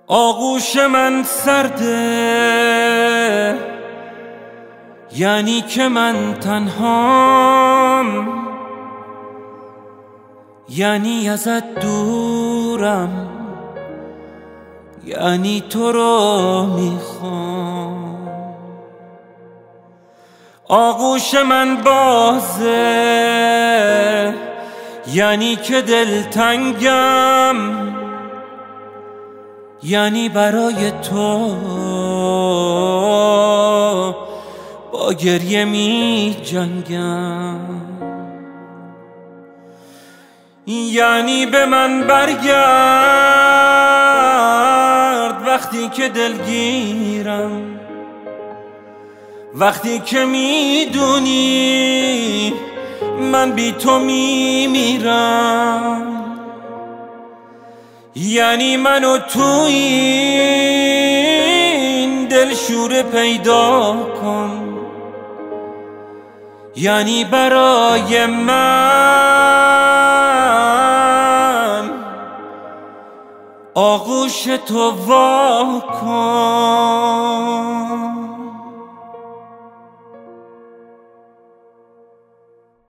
آغوش من سرده، یعنی که من تنهام، یعنی ازت دورم، یعنی تو رو میخوام. آغوش من بازه، یعنی که دلتنگم، یعنی برای تو با گریه می جنگم. یعنی به من برگرد وقتی که دلگیرم، وقتی که میدونی من بی تو میمیرم. یعنی منو تو این دلشوره پیدا کن، یعنی برای من آغوش تو وا کن.